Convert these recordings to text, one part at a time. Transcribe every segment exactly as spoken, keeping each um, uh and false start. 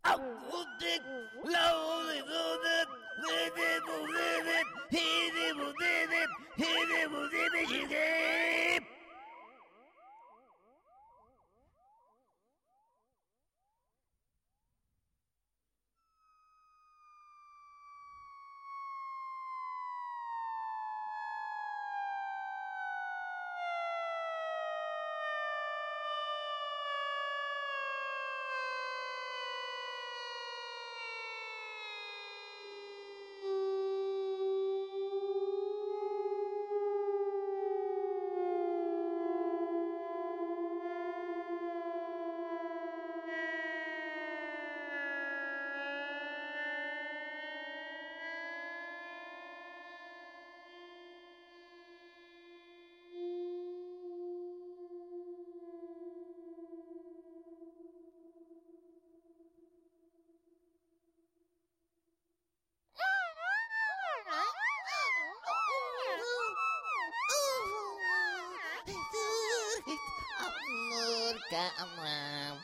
아우직 라우리도는 헤데보데데 헤데보데데 헤데보데데 시대. Cảm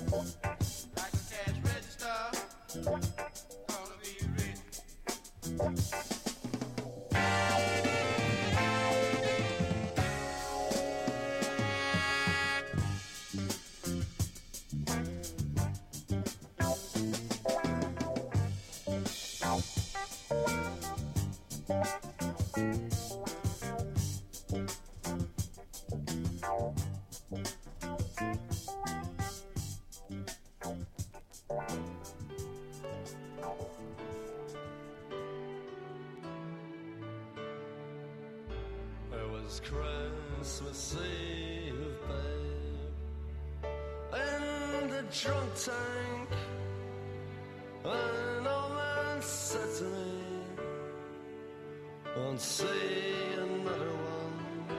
Like a cash register, gonna be rich. Christmas Eve, babe, in the drunk tank, an old man said to me, won't see another one.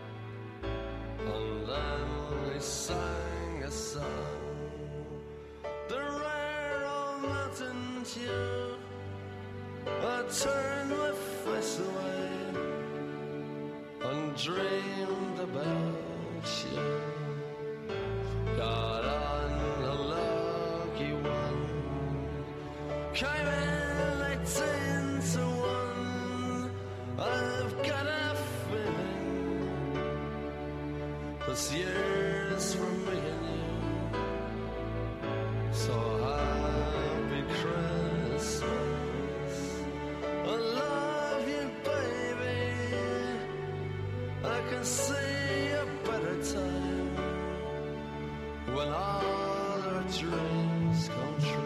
And then he sang a song, the rare old mountain tune. I turned my face away and dreamed about you. Got on a lucky one, came in eighteen to one. I've got a feeling this year's for me and you. So happy Christmas, I love you, baby. I can see a better time when all our dreams come true.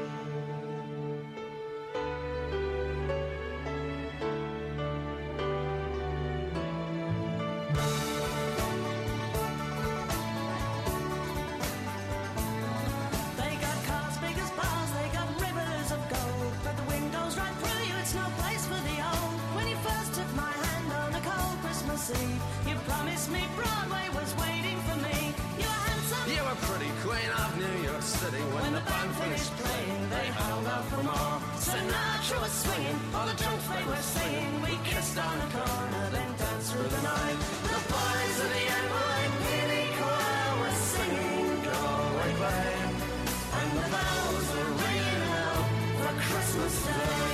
They got cars big as bars, they got rivers of gold, but the windows right through you, it's no place for the old. When you first took my hand on a cold Christmas Eve, you promised me Broadway was waiting for me. You were handsome, You were pretty queen of New York City. When, when the band finished playing, they held out for more. Sinatra was swinging, all the jokes they were singing. We kissed on the corner, then danced through the night. The boys of the N Y P D choir were singing Galway Bay, and the bells were ringing out for Christmas Day.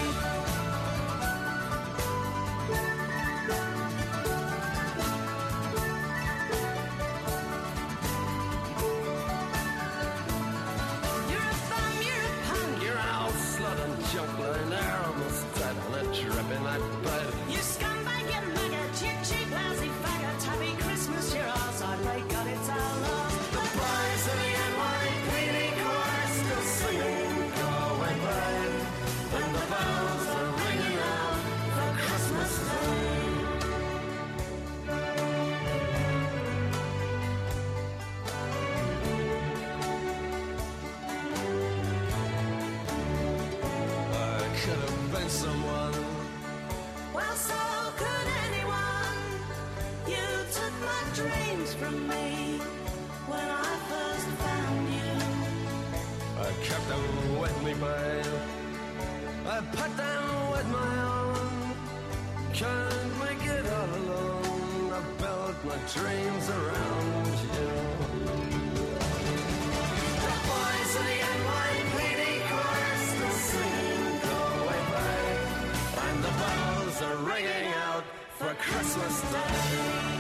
You're a bum, you're a punk, You're an old slut and junk lying there almost dead on a dripping like bed. you scumbag, you maggot, you cheap, lousy faggot. Happy Christmas, you're ours, I pray God it's our love. The boys of the N Y P D choir still singing Galway Bay, and the bells are ringing out for Christmas Day. I could have been someone. Well, so could anyone. You took my dreams from me when I first found you. I kept them with me, babe. I put them with my own. Can't make it all alone. I built my dreams around you. The boys of the N Y P D choir still singing Galway Bay, And the bells are ringing out for Christmas Day.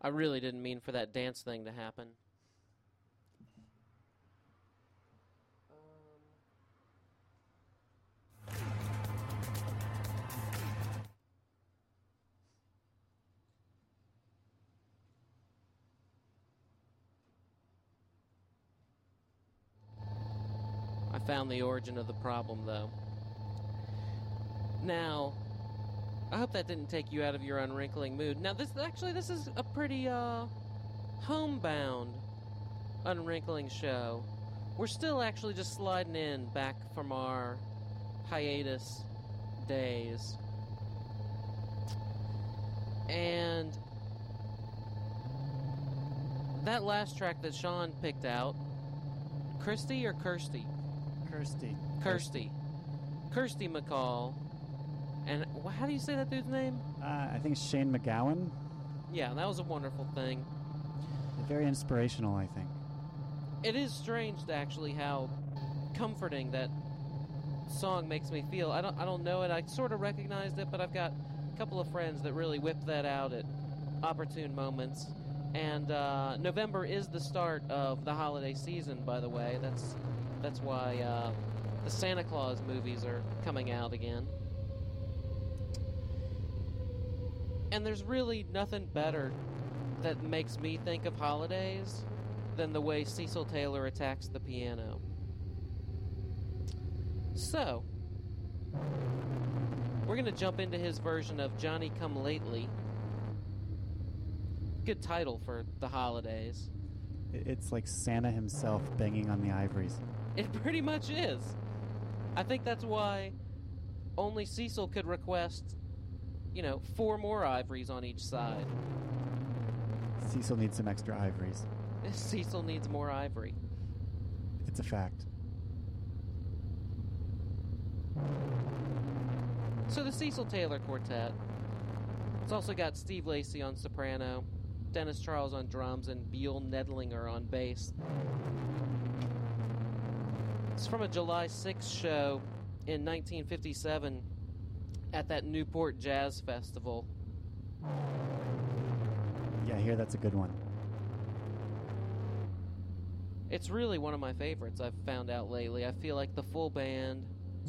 I really didn't mean for that dance thing to happen. I found the origin of the problem, though. Now, I hope that didn't take you out of your unwrinkling mood. Now, this actually, this is a pretty uh, homebound unwrinkling show. We're still actually just sliding in back from our hiatus days. And that last track that Sean picked out, Christy or Kirsty? Kirsty. Kirsty. Kirsty MacColl. And wh- how do you say that dude's name? Uh, I think it's Shane McGowan. Yeah, that was a wonderful thing. Very inspirational, I think. It is strange, actually, how comforting that song makes me feel. I don't, I don't know it. I sort of recognized it, but I've got a couple of friends that really whip that out at opportune moments. And uh, November is the start of the holiday season, by the way. That's that's why uh, the Santa Claus movies are coming out again. And there's really nothing better that makes me think of holidays than the way Cecil Taylor attacks the piano. So, we're going to jump into his version of Johnny Come Lately. Good title for the holidays. It's like Santa himself banging on the ivories. It pretty much is. I think that's why only Cecil could request, you know, four more ivories on each side. Cecil needs some extra ivories. Cecil needs more ivory. It's a fact. So the Cecil Taylor Quartet. It's also got Steve Lacy on soprano, Dennis Charles on drums, and Bjorn Nedlinger on bass. It's from a July sixth show in nineteen fifty-seven at that Newport Jazz Festival. Yeah, I hear that's a good one. It's really one of my favorites I've found out lately. I feel like the full band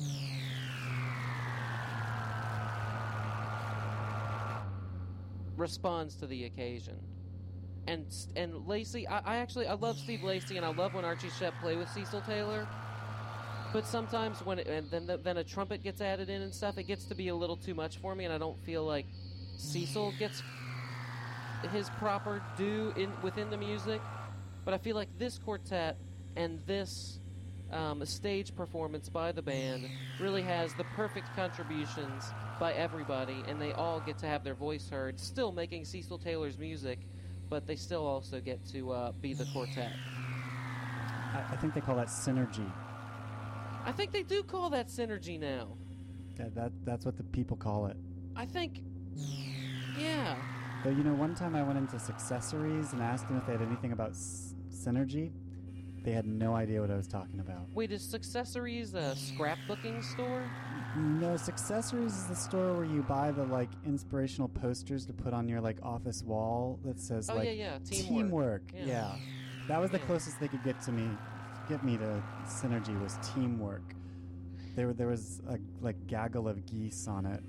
responds to the occasion. And and Lacy, I, I actually, I love Steve Lacy, and I love when Archie Shepp play with Cecil Taylor. But sometimes when it, and then the, then a trumpet gets added in and stuff, it gets to be a little too much for me, and I don't feel like Cecil gets his proper due in within the music. But I feel like this quartet and this um, stage performance by the band really has the perfect contributions by everybody, and they all get to have their voice heard, still making Cecil Taylor's music, but they still also get to uh, be the quartet. I, I think they call that synergy. I think they do call that synergy now. Yeah, that that's what the people call it. I think, yeah. Though, you know, one time I went into Successories and asked them if they had anything about s- synergy. They had no idea what I was talking about. Wait, is Successories a scrapbooking store? No, Successories is the store where you buy the, like, inspirational posters to put on your, like, office wall that says, Oh, like, yeah, yeah, teamwork. teamwork. Yeah. Yeah. That was the Yeah. closest they could get to me, get me to synergy was teamwork. There, were, there was a, like, gaggle of geese on it.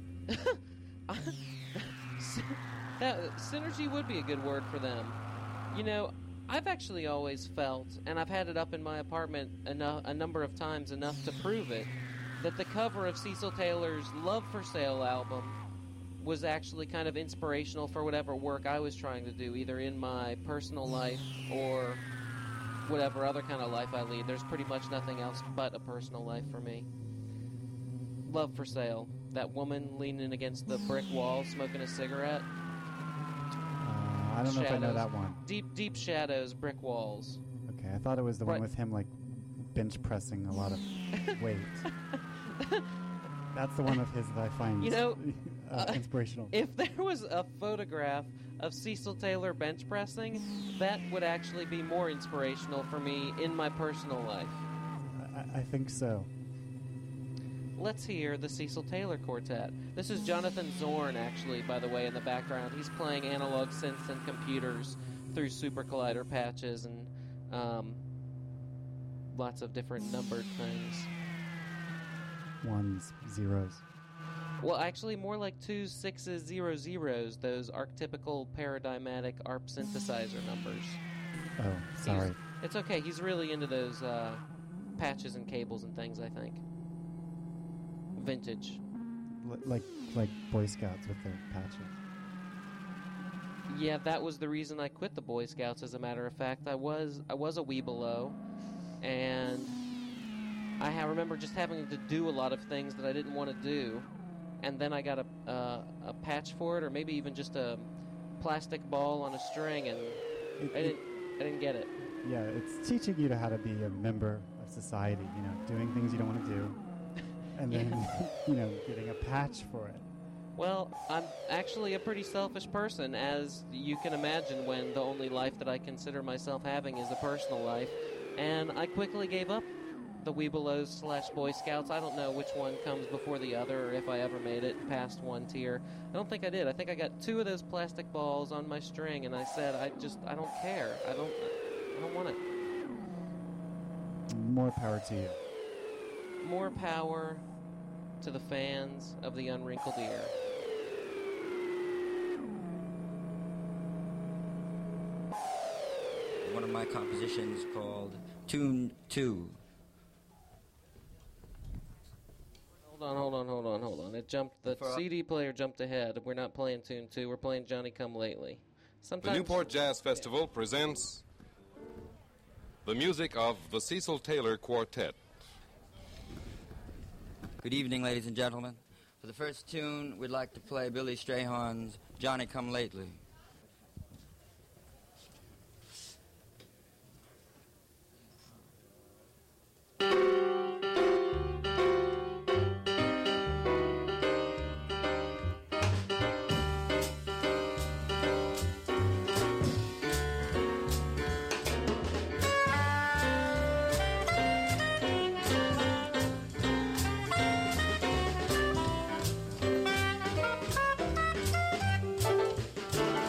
That synergy would be a good word for them. You know, I've actually always felt, and I've had it up in my apartment enough, a number of times enough to prove it, that the cover of Cecil Taylor's Love for Sale album was actually kind of inspirational for whatever work I was trying to do, either in my personal life or whatever other kind of life I lead. There's pretty much nothing else but a personal life for me. Love for Sale. That woman leaning against the brick wall smoking a cigarette. Uh, I don't know if I know Shadows. that one. Deep, deep shadows, brick walls. Okay, I thought it was the Right. one with him, like, bench pressing a lot of weight. That's the one of his that I find You know, uh, uh, inspirational. If there was a photograph of Cecil Taylor bench pressing, that would actually be more inspirational for me in my personal life. I, I think so. let's hear the Cecil Taylor Quartet. This is Jonathan Zorn, actually, by the way, in the background. He's playing analog synths and computers through Super Collider patches and um, lots of different numbered things. Ones, zeros. Well, actually, more like twos, sixes, zero, zeros, those archetypical paradigmatic A R P synthesizer numbers. Oh, sorry. He's, it's okay. He's really into those uh, patches and cables and things, I think. Vintage. L- like like Boy Scouts with their patches. Yeah, that was the reason I quit the Boy Scouts, as a matter of fact. I was I was a Weebelo, and I ha- remember just having to do a lot of things that I didn't want to do, and then I got a, uh, a patch for it, or maybe even just a plastic ball on a string, and It, I it, didn't, I didn't get it. yeah, it's teaching you to how to be a member of society, you know, doing things you don't want to do, and then, you know, getting a patch for it. Well, I'm actually a pretty selfish person, as you can imagine, when the only life that I consider myself having is a personal life, and I quickly gave up the Weebelos slash Boy Scouts. I don't know which one comes before the other, or if I ever made it past one tier. I don't think I did. I think I got two of those plastic balls on my string, and I said, I just, I don't care. I don't, I don't want it. More power to you. More power to the fans of the Unwrinkled Ear. One of my compositions called Tune two. Hold on, hold on, hold on, hold on. It jumped. The For- C D player jumped ahead. We're not playing Tune two. We're playing Johnny Come Lately. The Sometimes Newport Jazz Festival presents the music of the Cecil Taylor Quartet. Good evening, ladies and gentlemen. For the first tune, we'd like to play Billy Strayhorn's Johnny Come Lately. Thank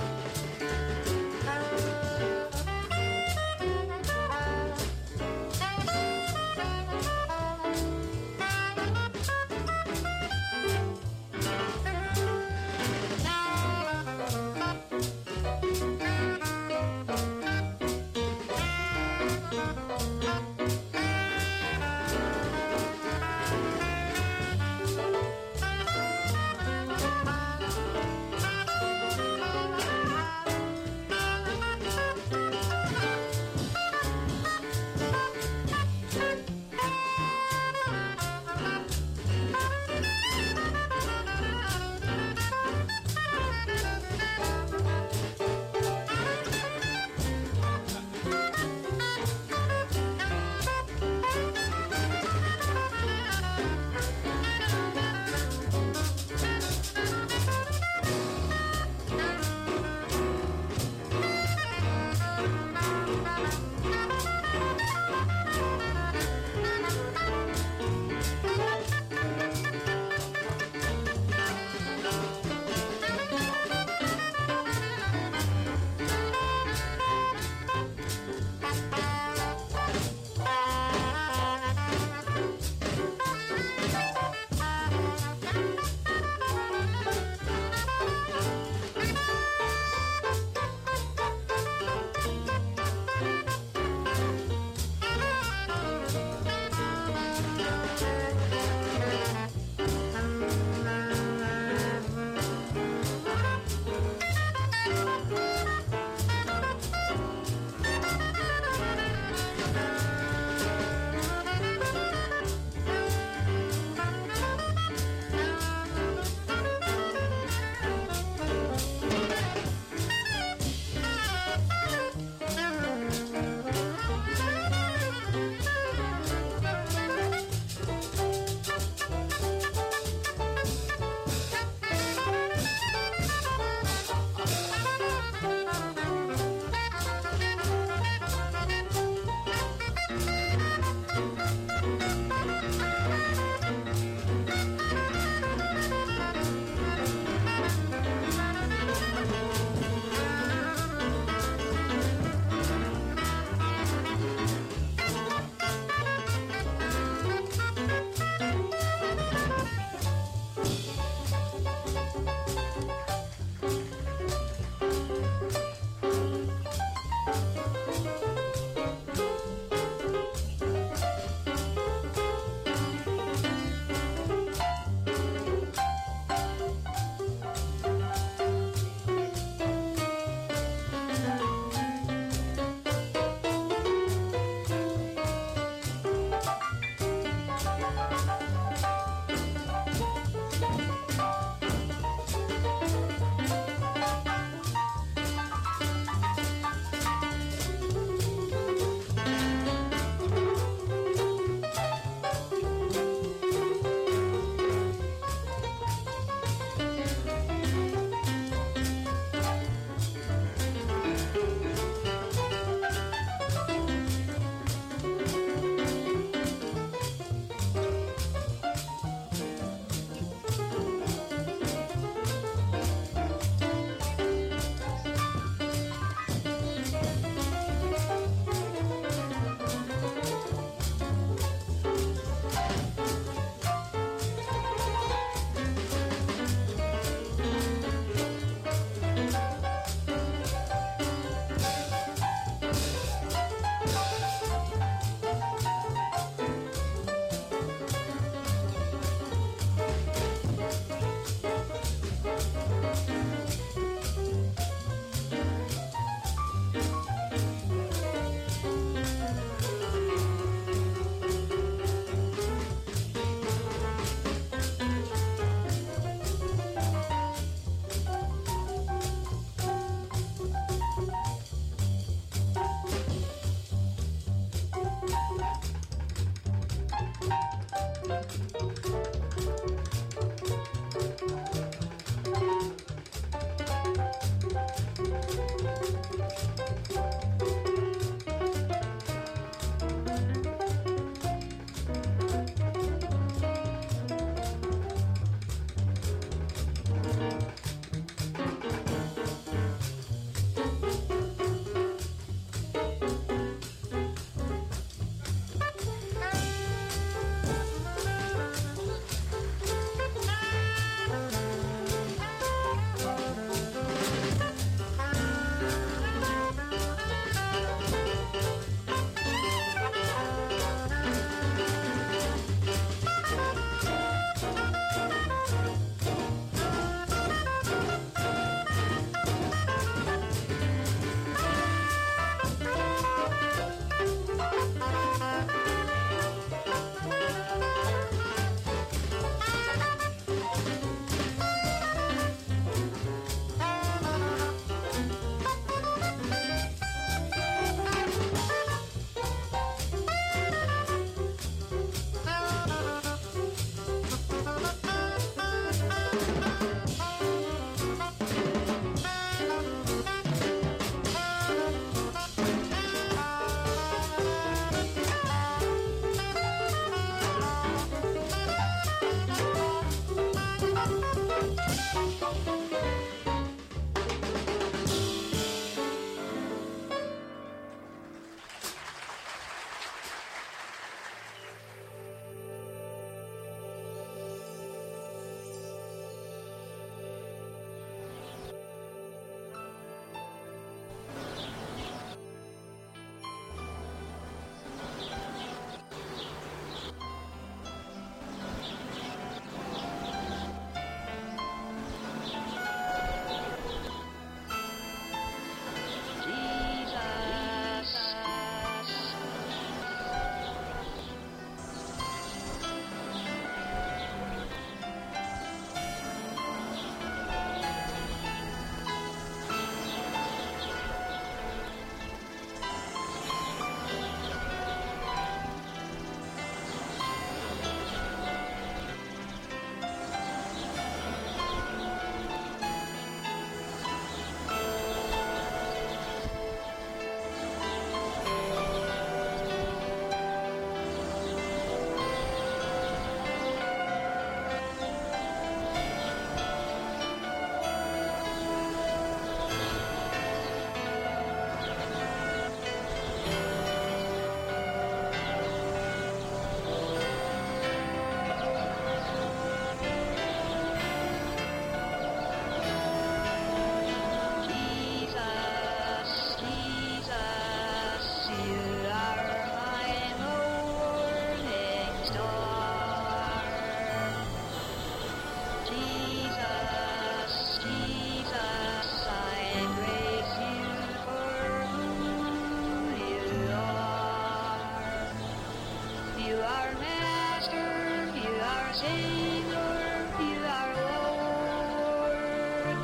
Jesus, Jesus, I embrace you for who you are. You are Master, you are Savior, you are Lord.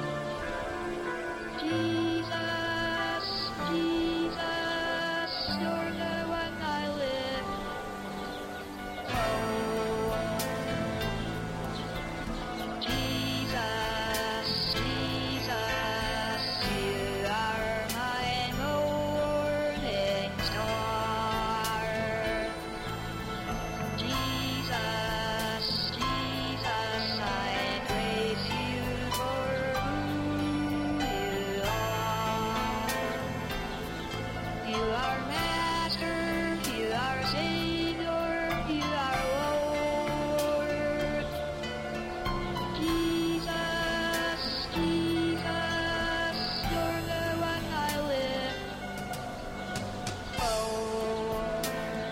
Jesus, Jesus, you're the one I live for. Jesus, Jesus, you are my morning star. Jesus, Jesus, I praise you for who you are. You are Master, you are Savior, you are Lord. Jesus, Jesus, you're the one I live for.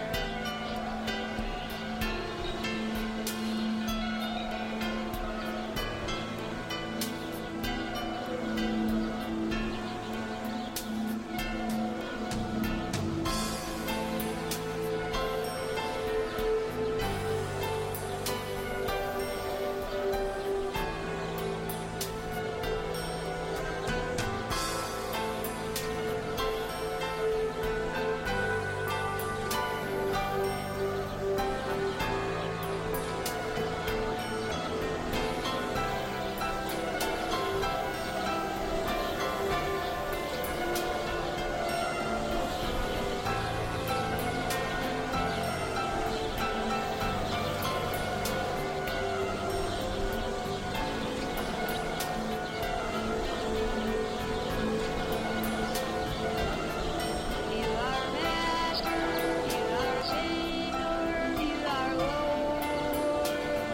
You are Master, you are Savior, you are Lord.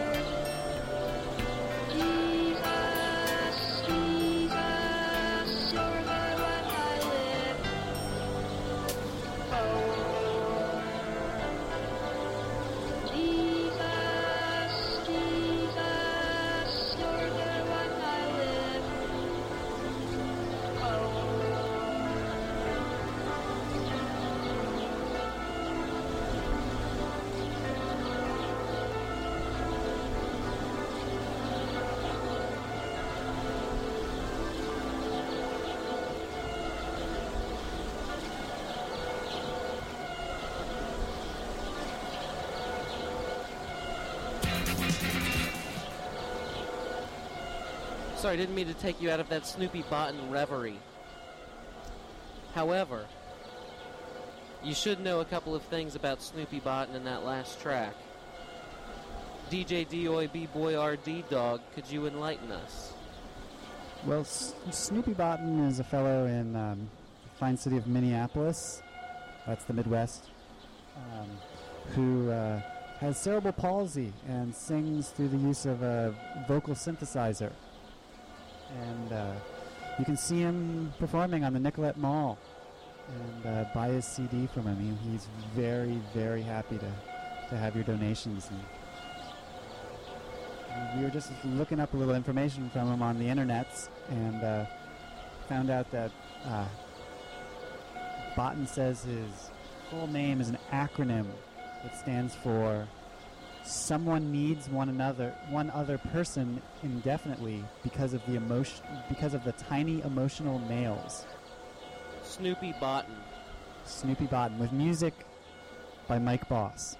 Jesus, Jesus, you're the one I live for. Jesus, Jesus, you're the one I live for. Sorry, I didn't mean to take you out of that Snoopy Botten reverie. However, you should know a couple of things about Snoopy Botten in that last track. D J D O I B Boy R D Dog, could you enlighten us? Well, S- Snoopy Botten is a fellow in um, the fine city of Minneapolis, that's the Midwest, um, who uh, has cerebral palsy and sings through the use of a vocal synthesizer. And uh, you can see him performing on the Nicollet Mall and uh, buy his C D from him. He, he's very, very happy to, to have your donations. And, and we were just looking up a little information from him on the internets and uh, found out that uh, Botten says his full name is an acronym that stands for someone needs one another, one other person indefinitely because of the emotion, because of the tiny emotional nails. Snoopy Botten. Snoopy Botten with music by Mike Boss.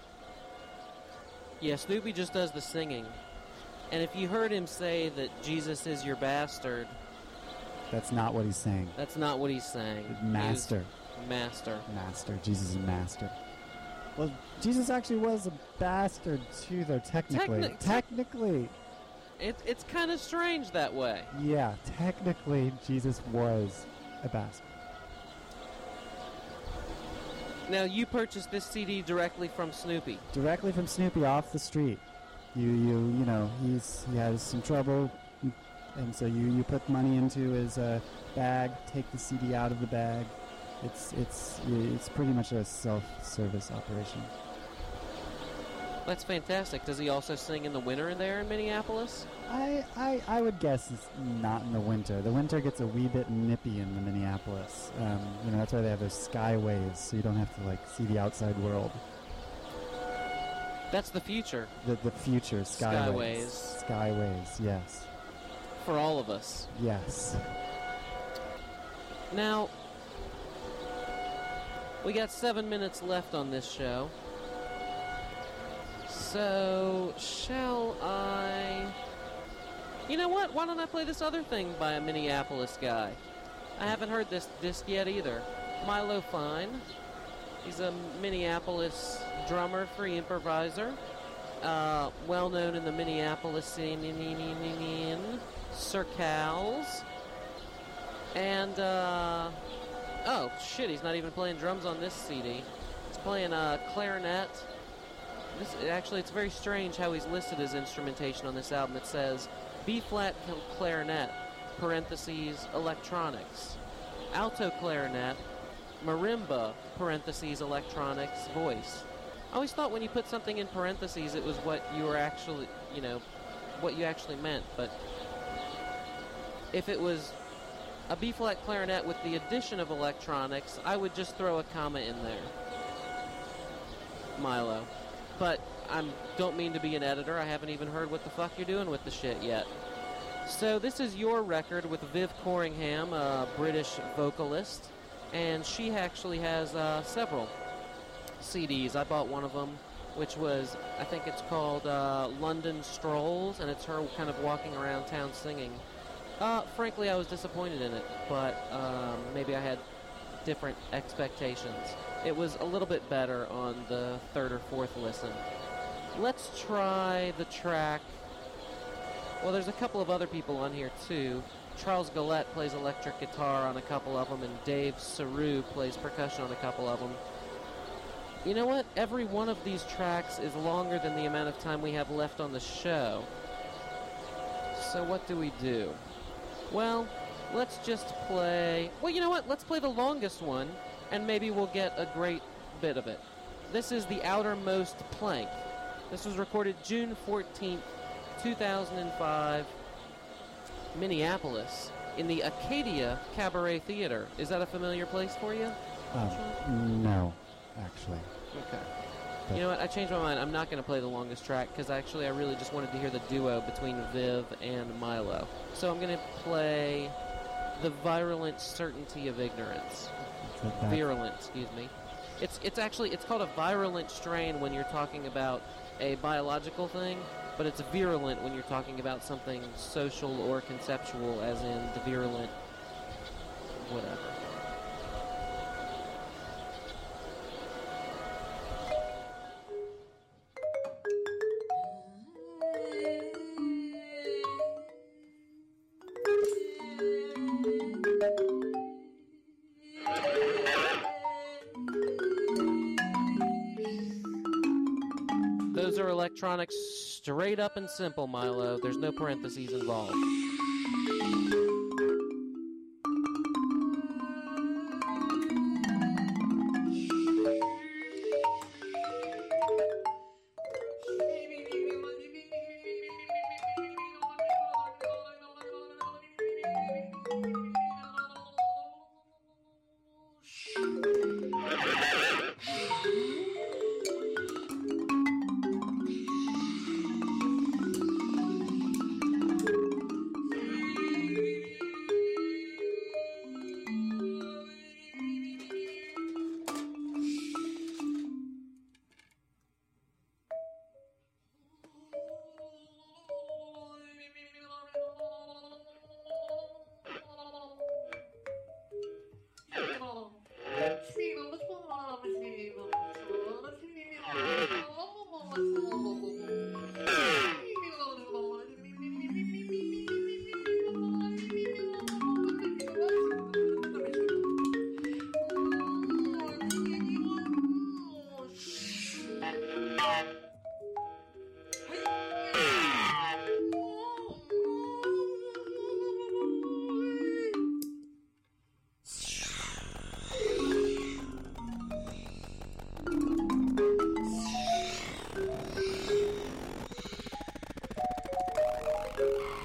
Yeah, Snoopy just does the singing. And if you heard him say that Jesus is your bastard, That's not what he's saying. that's not what he's saying. Master. He's master. Master. Jesus is master. Well, Jesus actually was a bastard too, though, technically. Techni- technically. It, it's kind of strange that way. Yeah, technically, Jesus was a bastard. Now, you purchased this C D directly from Snoopy. Directly from Snoopy off the street. You, you, you know, he's he has some trouble, and so you, you put money into his uh, bag, take the C D out of the bag. It's it's it's pretty much a self-service operation. That's fantastic. Does he also sing in the winter there in Minneapolis? I, I, I would guess it's not in the winter. The winter gets a wee bit nippy in the Minneapolis. Um, you know, that's why they have those skyways, so you don't have to, like, see the outside world. That's the future. The, the future, skyways. Skyways. Skyways, yes. For all of us. Yes. Now, we got seven minutes left on this show. So, shall I... You know what? Why don't I play this other thing by a Minneapolis guy? I haven't heard this disc yet either. Milo Fine. He's a Minneapolis drummer, free improviser. Uh, well known in the Minneapolis scene. Sir Cal's. And, uh... oh, shit, he's not even playing drums on this C D. He's playing uh, clarinet. This, actually, it's very strange how he's listed his instrumentation on this album. It says B-flat clarinet, parentheses, electronics. Alto clarinet, marimba, parentheses, electronics, voice. I always thought when you put something in parentheses, it was what you were actually, you know, what you actually meant. But if it was a B-flat clarinet with the addition of electronics, I would just throw a comma in there. Milo. But I don't mean to be an editor. I haven't even heard what the fuck you're doing with the shit yet. So this is your record with Viv Corringham, a British vocalist. And she actually has uh, several C Ds. I bought one of them, which was, I think it's called uh, London Strolls, and it's her kind of walking around town singing. Uh, frankly, I was disappointed in it, but um, maybe I had different expectations. It was a little bit better on the third or fourth listen. Let's try the track. Well, there's a couple of other people on here, too. Charles Gillette plays electric guitar on a couple of them, and Dave Saru plays percussion on a couple of them. You know what? Every one of these tracks is longer than the amount of time we have left on the show. So what do we do? Well, let's just play... Well, you know what? Let's play the longest one, and maybe we'll get a great bit of it. This is The Outermost Plank. This was recorded June fourteenth, two thousand five, Minneapolis, in the Acadia Cabaret Theater. Is that a familiar place for you? Um, no, actually. Okay. You know what? I changed my mind. I'm not going to play the longest track because actually I really just wanted to hear the duo between Viv and Milo. So I'm going to play The Virulent Certainty of Ignorance. Virulent, excuse me. It's it's actually, it's called a virulent strain when you're talking about a biological thing, but it's virulent when you're talking about something social or conceptual, as in the virulent whatever. Those are electronics straight up and simple, Milo. There's no parentheses involved. Thank you.